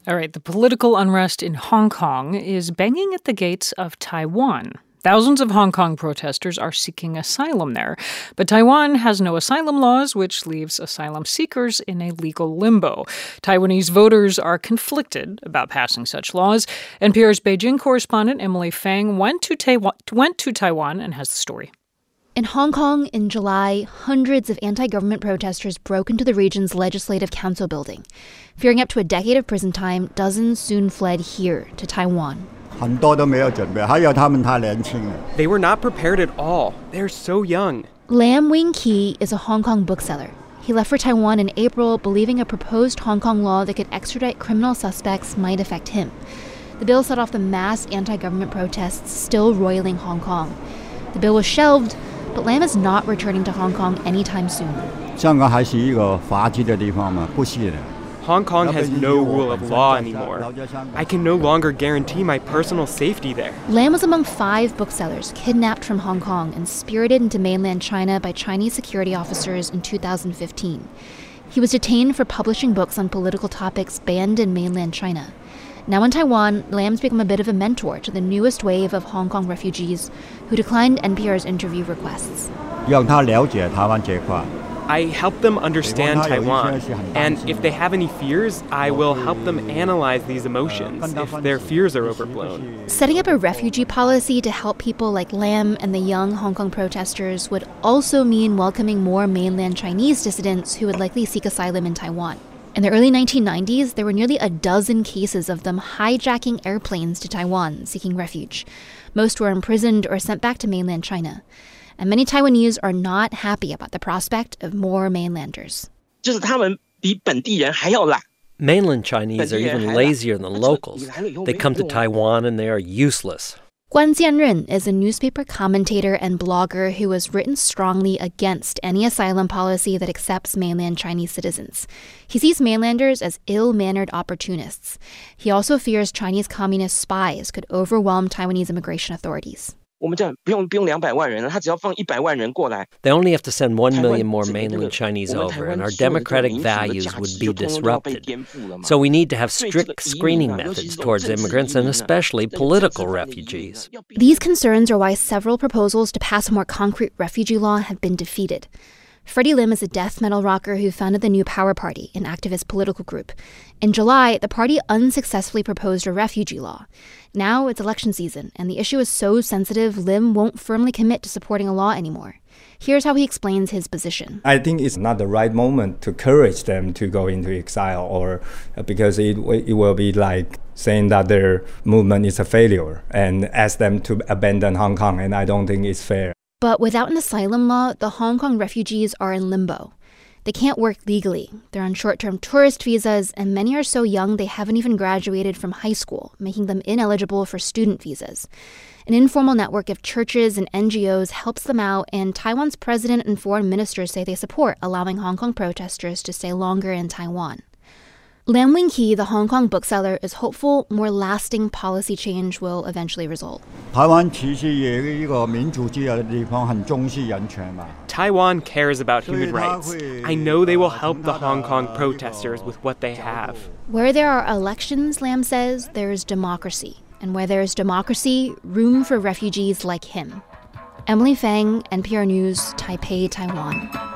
All right, the political unrest in Hong Kong is banging at the gates of Taiwan. Thousands of Hong Kong protesters are seeking asylum there. But Taiwan has no asylum laws, which leaves asylum seekers in a legal limbo. Taiwanese voters are conflicted about passing such laws. NPR's Beijing correspondent Emily Feng went to Taiwan and has the story. In Hong Kong in July, hundreds of anti-government protesters broke into the region's Legislative Council building. Fearing up to a decade of prison time, dozens soon fled here to Taiwan. They were not prepared at all. They're so young. Lam Wing Ki is a Hong Kong bookseller. He left for Taiwan in April, believing a proposed Hong Kong law that could extradite criminal suspects might affect him. The bill set off the mass anti-government protests still roiling Hong Kong. The bill was shelved, but Lam is not returning to Hong Kong anytime soon. Hong Kong has no rule of law anymore. I can no longer guarantee my personal safety there. Lam was among 5 booksellers kidnapped from Hong Kong and spirited into mainland China by Chinese security officers in 2015. He was detained for publishing books on political topics banned in mainland China. Now in Taiwan, Lam's become a bit of a mentor to the newest wave of Hong Kong refugees who declined NPR's interview requests. I help them understand Taiwan, and if they have any fears, I will help them analyze these emotions if their fears are overblown. Setting up a refugee policy to help people like Lam and the young Hong Kong protesters would also mean welcoming more mainland Chinese dissidents who would likely seek asylum in Taiwan. In the early 1990s, there were nearly a dozen cases of them hijacking airplanes to Taiwan seeking refuge. Most were imprisoned or sent back to mainland China. And many Taiwanese are not happy about the prospect of more mainlanders. Mainland Chinese are even lazier than locals. They come to Taiwan and they are useless. Guan Jianren is a newspaper commentator and blogger who has written strongly against any asylum policy that accepts mainland Chinese citizens. He sees mainlanders as ill-mannered opportunists. He also fears Chinese communist spies could overwhelm Taiwanese immigration authorities. They only have to send 1 million more mainland Chinese over, and our democratic values would be disrupted. So we need to have strict screening methods towards immigrants, and especially political refugees. These concerns are why several proposals to pass a more concrete refugee law have been defeated. Freddie Lim is a death metal rocker who founded the New Power Party, an activist political group. In July, the party unsuccessfully proposed a refugee law. Now it's election season, and the issue is so sensitive, Lim won't firmly commit to supporting a law anymore. Here's how he explains his position. I think it's not the right moment to encourage them to go into exile, or because it will be like saying that their movement is a failure and ask them to abandon Hong Kong, and I don't think it's fair. But without an asylum law, the Hong Kong refugees are in limbo. They can't work legally. They're on short-term tourist visas, and many are so young they haven't even graduated from high school, making them ineligible for student visas. An informal network of churches and NGOs helps them out, and Taiwan's president and foreign ministers say they support allowing Hong Kong protesters to stay longer in Taiwan. Lam Wing Ki, the Hong Kong bookseller, is hopeful more lasting policy change will eventually result. Taiwan cares about human rights. I know they will help the Hong Kong protesters with what they have. Where there are elections, Lam says, there is democracy. And where there is democracy, room for refugees like him. Emily Feng, NPR News, Taipei, Taiwan.